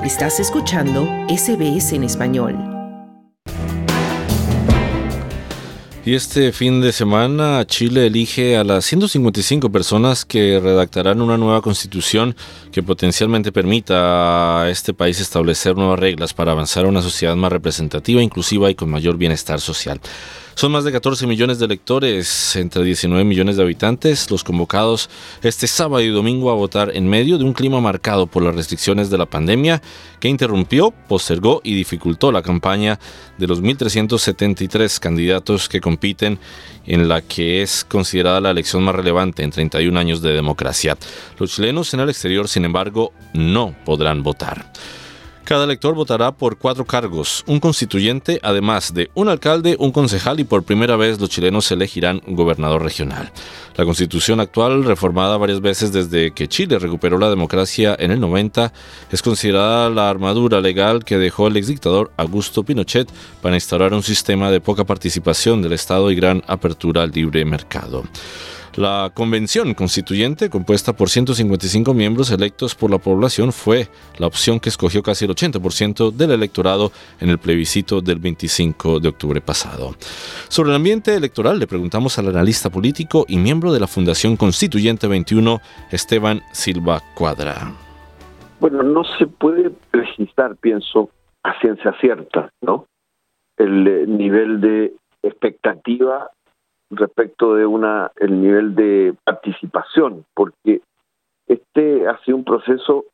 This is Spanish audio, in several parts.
Estás escuchando SBS en español. Y este fin de semana, Chile elige a las 155 personas que redactarán una nueva constitución que potencialmente permita a este país establecer nuevas reglas para avanzar a una sociedad más representativa, inclusiva y con mayor bienestar social. Son más de 14 millones de electores, entre 19 millones de habitantes, los convocados este sábado y domingo a votar en medio de un clima marcado por las restricciones de la pandemia que interrumpió, postergó y dificultó la campaña de los 1.373 candidatos que compiten en la que es considerada la elección más relevante en 31 años de democracia. Los chilenos en el exterior, sin embargo, no podrán votar. Cada elector votará por 4 cargos, un constituyente, además de un alcalde, un concejal y por primera vez los chilenos elegirán gobernador regional. La constitución actual, reformada varias veces desde que Chile recuperó la democracia en el 90, es considerada la armadura legal que dejó el exdictador Augusto Pinochet para instaurar un sistema de poca participación del Estado y gran apertura al libre mercado. La convención constituyente, compuesta por 155 miembros electos por la población, fue la opción que escogió casi el 80% del electorado en el plebiscito del 25 de octubre pasado. Sobre el ambiente electoral le preguntamos al analista político y miembro de la Fundación Constituyente 21, Esteban Silva Cuadra. Bueno, no se puede precisar, pienso, a ciencia cierta, ¿no?, el nivel de expectativa respecto de el nivel de participación, porque este ha sido un proceso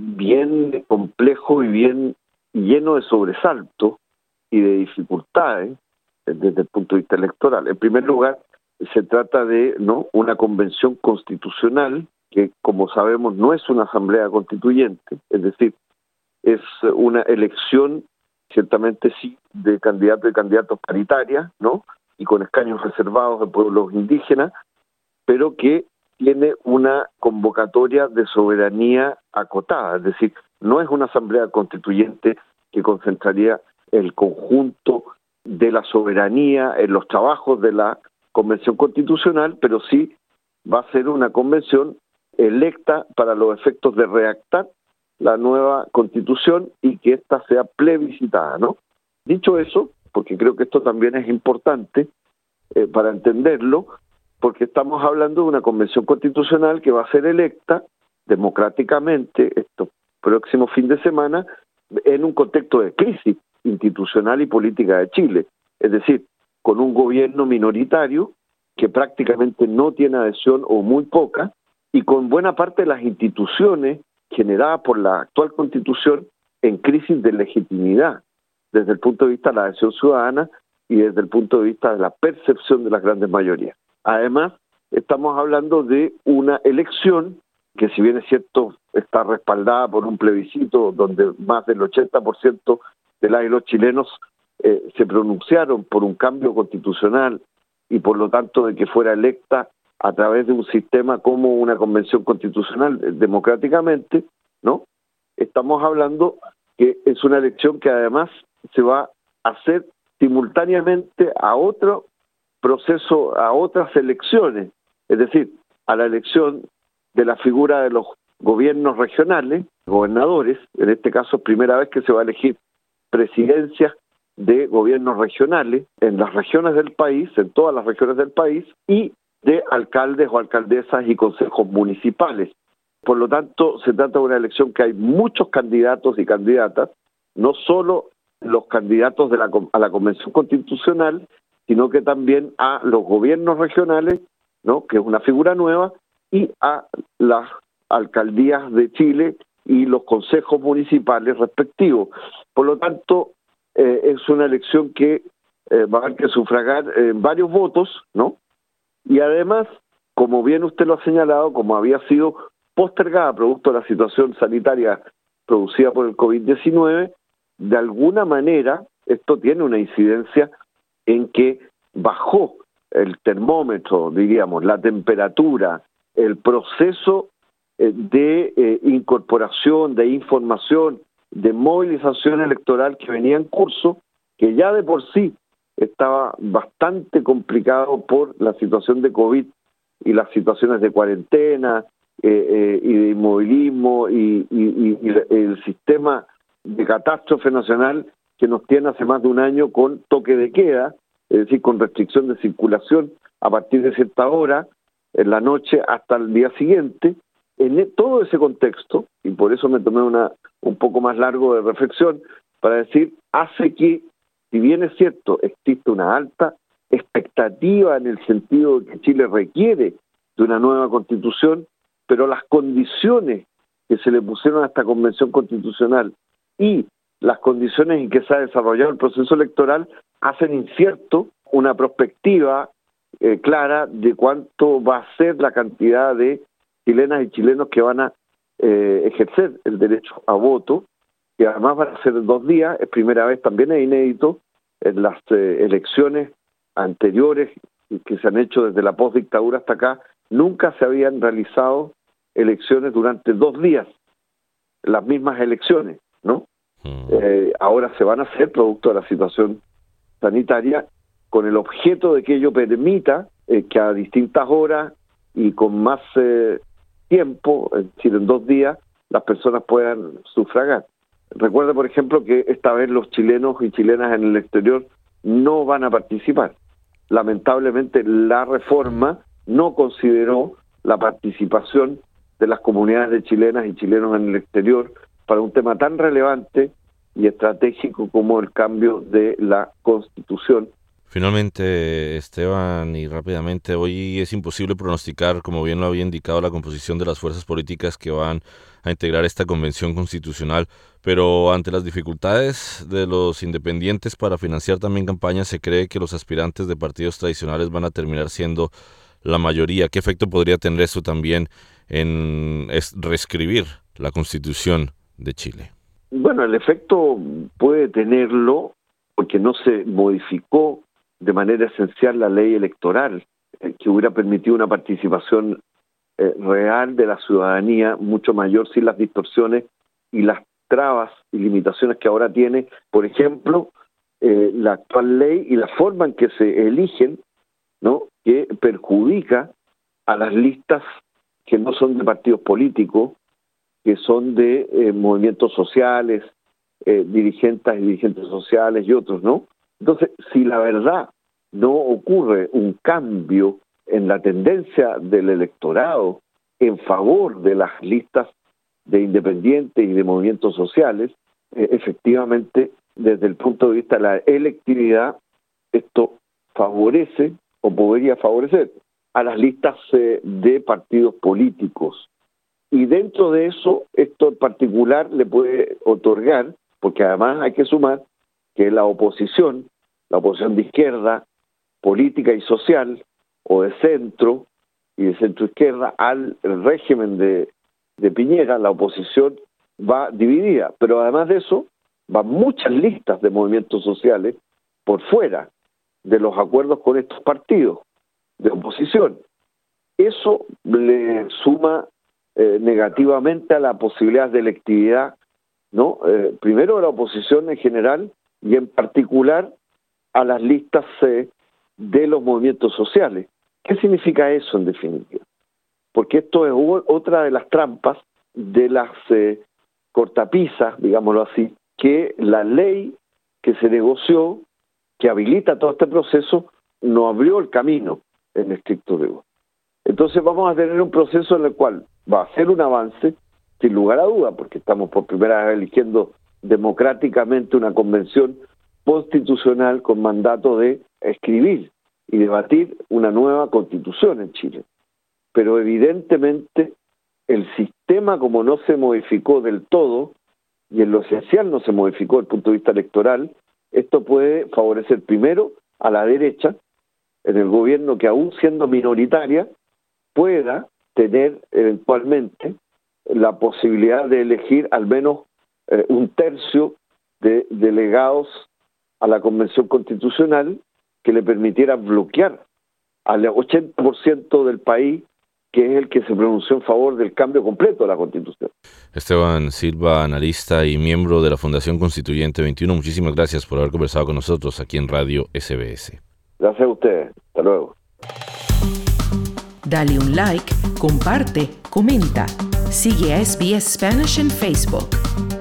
bien complejo y bien lleno de sobresaltos y de dificultades desde el punto de vista electoral. En primer lugar, se trata de una convención constitucional que, como sabemos, no es una asamblea constituyente, es decir, es una elección, ciertamente sí, de candidatos y candidatas paritarias, ¿no?, y con escaños reservados de pueblos indígenas, pero que tiene una convocatoria de soberanía acotada, es decir, no es una asamblea constituyente que concentraría el conjunto de la soberanía en los trabajos de la Convención Constitucional, pero sí va a ser una convención electa para los efectos de redactar la nueva Constitución y que ésta sea plebiscitada, ¿no? Dicho eso, porque creo que esto también es importante para entenderlo, porque estamos hablando de una convención constitucional que va a ser electa democráticamente estos próximos fin de semana en un contexto de crisis institucional y política de Chile, es decir, con un gobierno minoritario que prácticamente no tiene adhesión o muy poca, y con buena parte de las instituciones generadas por la actual Constitución en crisis de legitimidad, desde el punto de vista de la adhesión ciudadana y desde el punto de vista de la percepción de las grandes mayorías. Además, estamos hablando de una elección que, si bien es cierto, está respaldada por un plebiscito donde más del 80% de las y los chilenos se pronunciaron por un cambio constitucional y por lo tanto de que fuera electa a través de un sistema como una convención constitucional democráticamente, ¿no? Estamos hablando que es una elección que además se va a hacer simultáneamente a otro proceso, a otras elecciones, es decir, a la elección de la figura de los gobiernos regionales, gobernadores, en este caso primera vez que se va a elegir presidencias de gobiernos regionales en las regiones del país, en todas las regiones del país, y de alcaldes o alcaldesas y consejos municipales. Por lo tanto, se trata de una elección que hay muchos candidatos y candidatas, no solo los candidatos a la Convención Constitucional, sino que también a los gobiernos regionales, ¿no?, que es una figura nueva, y a las alcaldías de Chile y los consejos municipales respectivos. Por lo tanto, es una elección que va a haber que sufragar varios votos, ¿no? Y además, como bien usted lo ha señalado, como había sido postergada producto de la situación sanitaria producida por el COVID-19, de alguna manera esto tiene una incidencia en que bajó el termómetro, diríamos, la temperatura, el proceso de incorporación, de información, de movilización electoral que venía en curso, que ya de por sí estaba bastante complicado por la situación de COVID y las situaciones de cuarentena y de inmovilismo y el sistema de catástrofe nacional que nos tiene hace más de un año con toque de queda, es decir, con restricción de circulación a partir de cierta hora, en la noche hasta el día siguiente. Todo ese contexto, y por eso me tomé un poco más largo de reflexión, para decir, hace que, si bien es cierto, existe una alta expectativa en el sentido de que Chile requiere de una nueva constitución, pero las condiciones que se le pusieron a esta convención constitucional y las condiciones en que se ha desarrollado el proceso electoral hacen incierto una perspectiva clara de cuánto va a ser la cantidad de chilenas y chilenos que van a ejercer el derecho a voto, que además van a ser 2 días, es primera vez, también es inédito, en las elecciones anteriores que se han hecho desde la postdictadura hasta acá, nunca se habían realizado elecciones durante 2 días, las mismas elecciones, ¿no? Ahora se van a hacer producto de la situación sanitaria, con el objeto de que ello permita que a distintas horas y con más tiempo, es decir, en 2 días, las personas puedan sufragar. Recuerda, por ejemplo, que esta vez los chilenos y chilenas en el exterior no van a participar. Lamentablemente, la reforma no consideró la participación de las comunidades de chilenas y chilenos en el exterior para un tema tan relevante y estratégico como el cambio de la Constitución. Finalmente, Esteban, y rápidamente, hoy es imposible pronosticar, como bien lo había indicado, la composición de las fuerzas políticas que van a integrar esta convención constitucional, pero ante las dificultades de los independientes para financiar también campañas, se cree que los aspirantes de partidos tradicionales van a terminar siendo la mayoría. ¿Qué efecto podría tener eso también en reescribir la Constitución de Chile? Bueno, el efecto puede tenerlo porque no se modificó de manera esencial la ley electoral, que hubiera permitido una participación real de la ciudadanía mucho mayor sin las distorsiones y las trabas y limitaciones que ahora tiene, por ejemplo, la actual ley y la forma en que se eligen, ¿no?, que perjudica a las listas que no son de partidos políticos, que son de movimientos sociales, dirigentes y dirigentes sociales y otros, ¿no? Entonces, si la verdad no ocurre un cambio en la tendencia del electorado en favor de las listas de independientes y de movimientos sociales, efectivamente, desde el punto de vista de la electividad, esto favorece o podría favorecer a las listas de partidos políticos. Y dentro de eso, esto en particular le puede otorgar, porque además hay que sumar que la oposición de izquierda, política y social, o de centro y de centro izquierda, al régimen de Piñera, la oposición va dividida. Pero además de eso, van muchas listas de movimientos sociales por fuera de los acuerdos con estos partidos de oposición. Eso le suma negativamente a la posibilidad de electividad, ¿no? Primero a la oposición en general y en particular a las listas de los movimientos sociales. ¿Qué significa eso en definitiva? Porque esto es otra de las trampas de las cortapisas, digámoslo así, que la ley que se negoció, que habilita todo este proceso, no abrió el camino en estricto rigor. Entonces vamos a tener un proceso en el cual va a ser un avance, sin lugar a duda, porque estamos por primera vez eligiendo democráticamente una convención constitucional con mandato de escribir y debatir una nueva constitución en Chile. Pero evidentemente el sistema, como no se modificó del todo, y en lo esencial no se modificó desde el punto de vista electoral, esto puede favorecer primero a la derecha, en el gobierno que aún siendo minoritaria, pueda tener eventualmente la posibilidad de elegir al menos un tercio de delegados a la Convención Constitucional que le permitiera bloquear al 80% del país, que es el que se pronunció en favor del cambio completo de la Constitución. Esteban Silva, analista y miembro de la Fundación Constituyente 21, muchísimas gracias por haber conversado con nosotros aquí en Radio SBS. Gracias a ustedes. Hasta luego. Dale un like, comparte, comenta. Sigue a SBS Spanish en Facebook.